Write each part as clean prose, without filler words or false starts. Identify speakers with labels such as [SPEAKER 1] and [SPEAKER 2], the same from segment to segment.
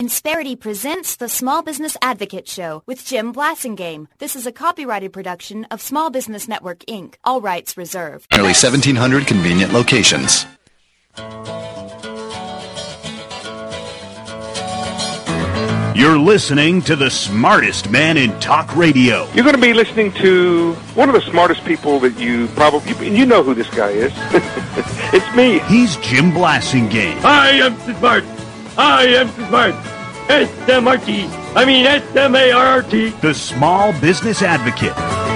[SPEAKER 1] Insperity presents the Small Business Advocate Show with Jim Blasingame. This is a copyrighted production of Small Business Network, Inc. All rights reserved.
[SPEAKER 2] Nearly 1,700 convenient locations.
[SPEAKER 3] You're listening to the smartest man in talk radio.
[SPEAKER 4] You're going to be listening to one of the smartest people that you know who this guy is. It's me.
[SPEAKER 3] He's Jim Blasingame.
[SPEAKER 5] I am smart. I am smart. S-M-R-T. I mean S-M-A-R-R-T.
[SPEAKER 3] The Small Business Advocate.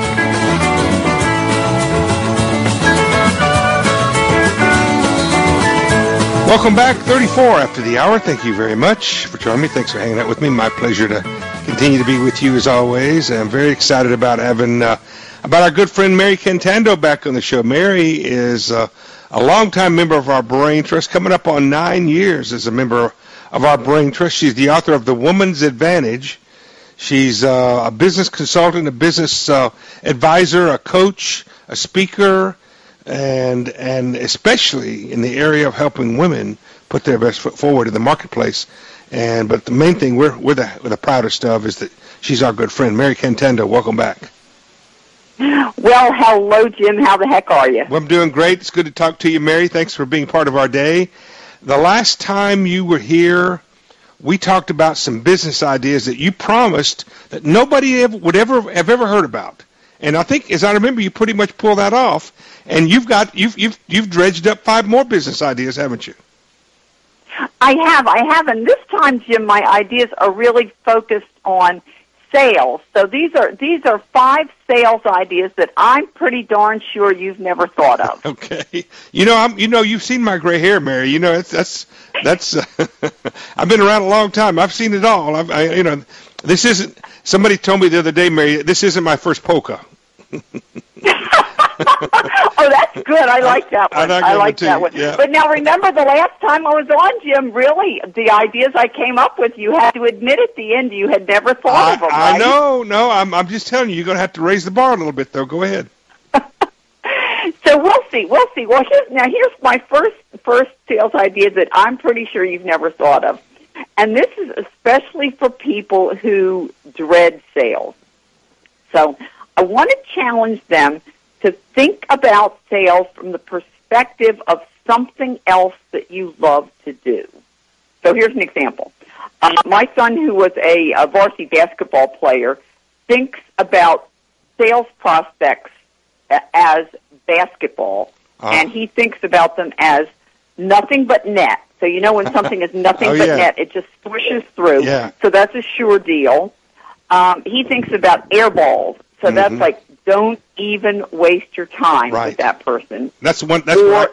[SPEAKER 4] Welcome back, 34 after the hour. Thank you very much for joining me. Thanks for hanging out with me. My pleasure to continue to be with you as always. I'm very excited about having about our good friend Mary Cantando back on the show. Mary is a longtime member of our Brain Trust, coming up on 9 years as a member of our Brain Trust. She's the author of The Woman's Advantage. She's a business consultant, a business advisor, a coach, a speaker, and especially in the area of helping women put their best foot forward in the marketplace. But the main thing we're the proudest of is that she's our good friend. Mary Cantando, welcome back.
[SPEAKER 6] Well, hello, Jim. How the heck are you?
[SPEAKER 4] Well, I'm doing great. It's good to talk to you, Mary. Thanks for being part of our day. The last time you were here, we talked about some business ideas that you promised that nobody would ever have heard about. And I think, as I remember, you pretty much pulled that off. And you've dredged up 5 more business ideas, haven't you?
[SPEAKER 6] I have. And this time, Jim, my ideas are really focused on sales. So these are 5 sales ideas that I'm pretty darn sure you've never thought of.
[SPEAKER 4] Okay. You've seen my gray hair, Mary. That's I've been around a long time. I've seen it all. This isn't. Somebody told me the other day, Mary, this isn't my first polka.
[SPEAKER 6] Oh, that's good. I like that one. I like that one.
[SPEAKER 4] Yeah.
[SPEAKER 6] But now remember the last time I was on, Jim, really, the ideas I came up with, you had to admit at the end you had never thought of them, right?
[SPEAKER 4] I know. No, I'm just telling you, you're going to have to raise the bar a little bit, though. Go ahead.
[SPEAKER 6] So we'll see. Well, here's my first sales idea that I'm pretty sure you've never thought of. And this is especially for people who dread sales. So I want to challenge them to think about sales from the perspective of something else that you love to do. So here's an example. My son, who was a varsity basketball player, thinks about sales prospects as basketball, and he thinks about them as nothing but net. So when something is nothing but net, it just swishes through.
[SPEAKER 4] Yeah.
[SPEAKER 6] So that's a sure deal. He thinks about air balls. So that's like, don't even waste your time with that person.
[SPEAKER 4] That's what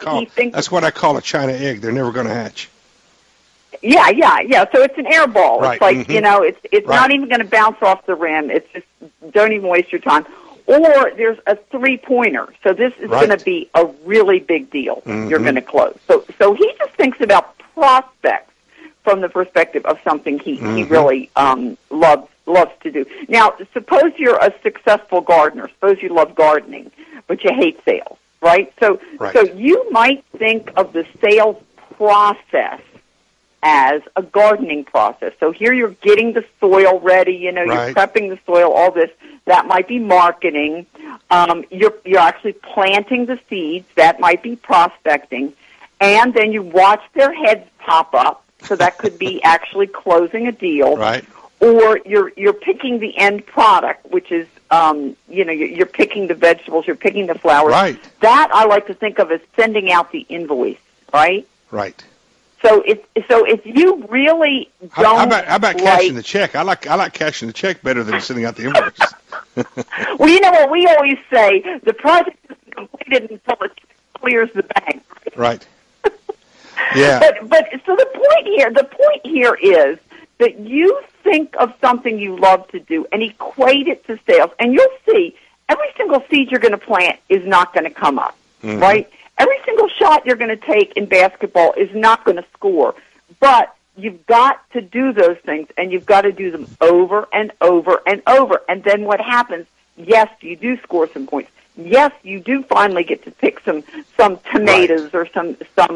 [SPEAKER 4] I call a China egg. They're never going to hatch.
[SPEAKER 6] Yeah. So it's an air ball.
[SPEAKER 4] Right.
[SPEAKER 6] It's like, it's not even going to bounce off the rim. It's just, don't even waste your time. Or there's a 3-pointer. So this is going to be a really big deal. You're going to close. So he just thinks about prospects from the perspective of something he really loves to do. Now, suppose you're a successful gardener. Suppose you love gardening, but you hate sales, right? So you might think of the sales process as a gardening process. So here you're getting the soil ready, you're prepping the soil, all this. That might be marketing. You're actually planting the seeds. That might be prospecting. And then you watch their heads pop up. So that could be actually closing a deal.
[SPEAKER 4] Right.
[SPEAKER 6] Or you're picking the end product, which is, you're picking the vegetables, you're picking the flowers.
[SPEAKER 4] Right.
[SPEAKER 6] That I like to think of as sending out the invoice, right?
[SPEAKER 4] Right.
[SPEAKER 6] So if you really don't
[SPEAKER 4] how about cashing the check? I like cashing the check better than sending out the invoice.
[SPEAKER 6] Well, you know what we always say: the project isn't completed until it clears the bank.
[SPEAKER 4] Right. Yeah.
[SPEAKER 6] But so the point here is that you think of something you love to do and equate it to sales, and you'll see every single seed you're going to plant is not going to come up, right? Every single shot you're going to take in basketball is not going to score, but you've got to do those things, and you've got to do them over and over and over. And then what happens? Yes, you do score some points. yes, you do finally get to pick some tomatoes or some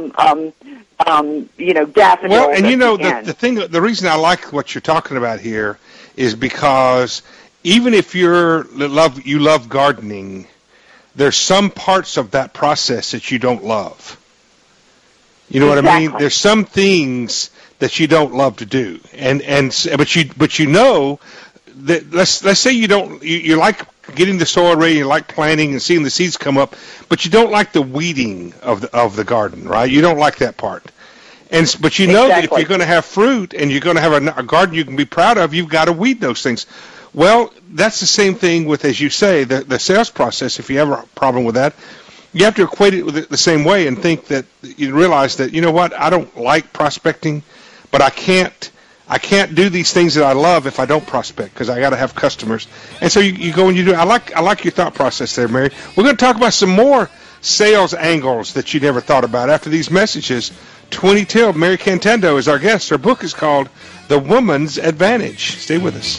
[SPEAKER 6] daffodils.
[SPEAKER 4] Well, and the reason I like what you're talking about here is because even if you love gardening, there's some parts of that process that you don't love. You know what I mean? There's some things that you don't love to do, but you know that let's say you like getting the soil ready, you like planting and seeing the seeds come up, but you don't like the weeding of the garden, right? You don't like that part. But you know that if you're going to have fruit and you're going to have a garden you can be proud of, you've got to weed those things. Well, that's the same thing with, as you say, the sales process. If you have a problem with that, you have to equate it with it the same way and think that you realize that, you know what, I don't like prospecting, but I can't do these things that I love if I don't prospect, because I got to have customers. And so you go and you do. I like your thought process there, Mary. We're going to talk about some more sales angles that you never thought about after these messages. 20 till. Mary Cantando is our guest. Her book is called The Woman's Advantage. Stay with us.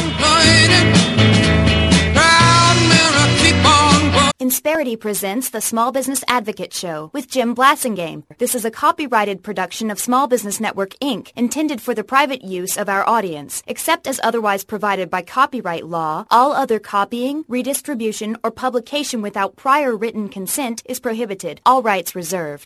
[SPEAKER 1] Insperity presents the Small Business Advocate Show with Jim Blasingame. This is a copyrighted production of Small Business Network, Inc., intended for the private use of our audience. Except as otherwise provided by copyright law, all other copying, redistribution, or publication without prior written consent is prohibited. All rights reserved.